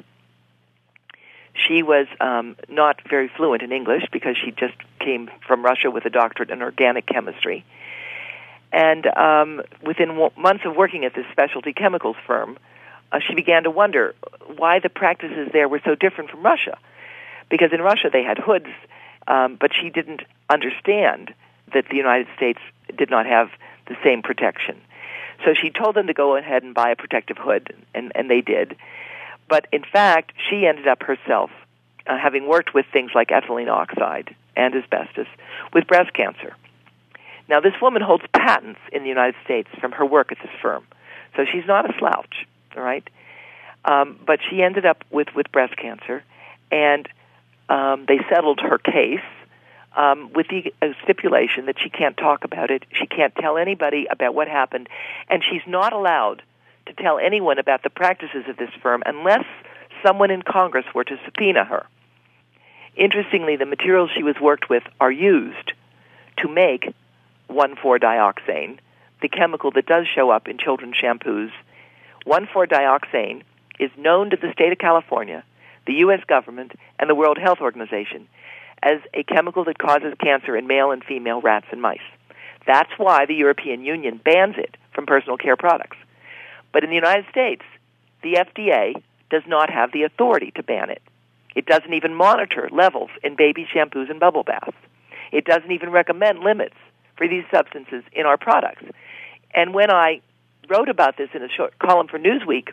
She was um, not very fluent in English because she just came from Russia with a doctorate in organic chemistry. And um, within w- months of working at this specialty chemicals firm, uh, she began to wonder why the practices there were so different from Russia. Because in Russia they had hoods, um, but she didn't understand that the United States did not have the same protection. So she told them to go ahead and buy a protective hood, and, and they did. But in fact, she ended up herself, uh, having worked with things like ethylene oxide and asbestos, with breast cancer. Now, this woman holds patents in the United States from her work at this firm, so she's not a slouch, all right? Um, but she ended up with, with breast cancer, and um, they settled her case um, with the uh, stipulation that she can't talk about it, she can't tell anybody about what happened, and she's not allowed to tell anyone about the practices of this firm unless someone in Congress were to subpoena her. Interestingly, the materials she was worked with are used to make one four dioxane, the chemical that does show up in children's shampoos. one four dioxane is known to the state of California, the U S government, and the World Health Organization as a chemical that causes cancer in male and female rats and mice. That's why the European Union bans it from personal care products. But in the United States, the F D A does not have the authority to ban it. It doesn't even monitor levels in baby shampoos and bubble baths. It doesn't even recommend limits for these substances in our products. And when I wrote about this in a short column for Newsweek,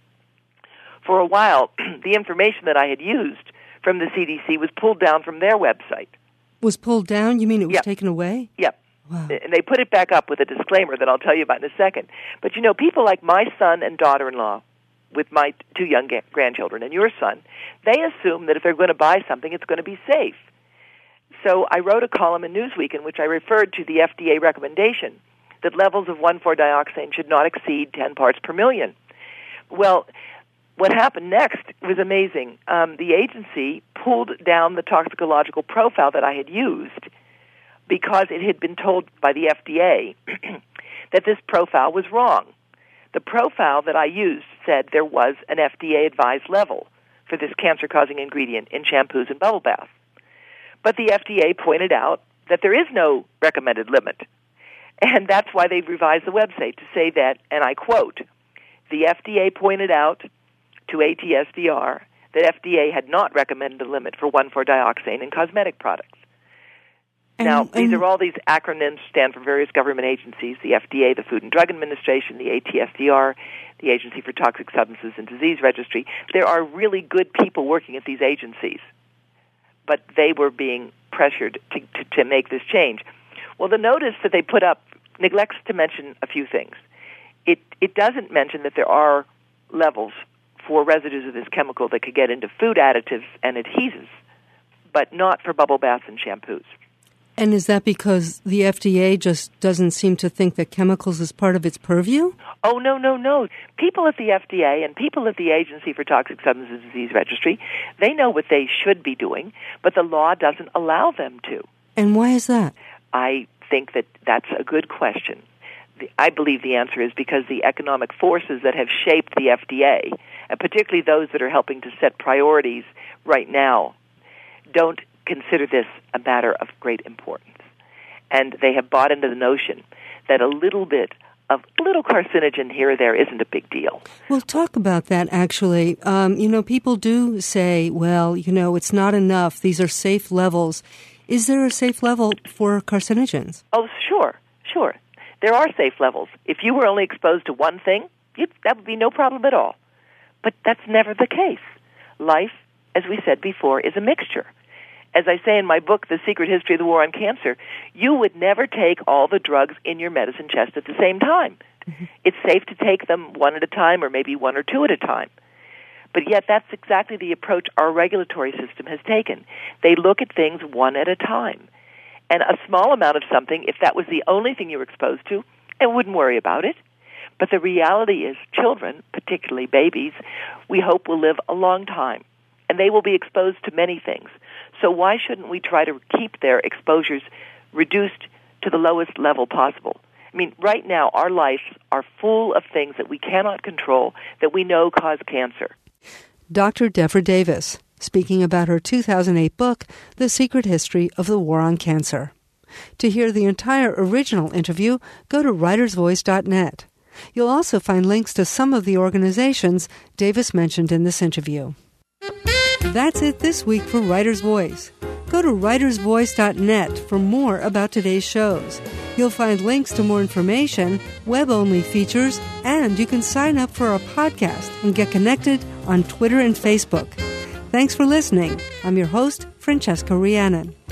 for a while, the information that I had used from the C D C was pulled down from their website. Was pulled down? You mean it was Yep. taken away? Yep. Wow. And they put it back up with a disclaimer that I'll tell you about in a second. But, you know, people like my son and daughter-in-law with my two young ga- grandchildren and your son, they assume that if they're going to buy something, it's going to be safe. So I wrote a column in Newsweek in which I referred to the F D A recommendation that levels of one four dioxane should not exceed ten parts per million. Well, what happened next was amazing. Um, the agency pulled down the toxicological profile that I had used because it had been told by the F D A that this profile was wrong. The profile that I used said there was an F D A-advised level for this cancer-causing ingredient in shampoos and bubble baths. But the F D A pointed out that there is no recommended limit. And that's why they've revised the website to say that, and I quote, the F D A pointed out to A T S D R that F D A had not recommended a limit for one four dioxane in cosmetic products. And, now, and these are all these acronyms, stand for various government agencies, the F D A, the Food and Drug Administration, the A T S D R, the Agency for Toxic Substances and Disease Registry. There are really good people working at these agencies, but they were being pressured to, to, to make this change. Well, the notice that they put up neglects to mention a few things. It it doesn't mention that there are levels for residues of this chemical that could get into food additives and adhesives, but not for bubble baths and shampoos. And is that because the F D A just doesn't seem to think that chemicals is part of its purview? Oh, no, no, no. People at the F D A and people at the Agency for Toxic Substances and Disease Registry, they know what they should be doing, but the law doesn't allow them to. And why is that? I think that that's a good question. The, I believe the answer is because the economic forces that have shaped the F D A, and particularly those that are helping to set priorities right now, don't consider this a matter of great importance. And they have bought into the notion that a little bit of a little carcinogen here or there isn't a big deal. Well, talk about that, actually. Um, you know, people do say, well, you know, it's not enough. These are safe levels. Is there a safe level for carcinogens? Oh, sure, sure. There are safe levels. If you were only exposed to one thing, you, that would be no problem at all. But that's never the case. Life, as we said before, is a mixture. As I say in my book, The Secret History of the War on Cancer, you would never take all the drugs in your medicine chest at the same time. Mm-hmm. It's safe to take them one at a time or maybe one or two at a time. But yet that's exactly the approach our regulatory system has taken. They look at things one at a time. And a small amount of something, if that was the only thing you were exposed to, I wouldn't worry about it. But the reality is children, particularly babies, we hope will live a long time. And they will be exposed to many things. So why shouldn't we try to keep their exposures reduced to the lowest level possible? I mean, right now our lives are full of things that we cannot control that we know cause cancer. Doctor Devra Davis, speaking about her two thousand eight book, The Secret History of the War on Cancer. To hear the entire original interview, go to writers voice dot net. You'll also find links to some of the organizations Davis mentioned in this interview. That's it this week for Writer's Voice. Go to writers voice dot net for more about today's shows. You'll find links to more information, web-only features, and you can sign up for our podcast and get connected on Twitter and Facebook. Thanks for listening. I'm your host, Francesca Rhiannon.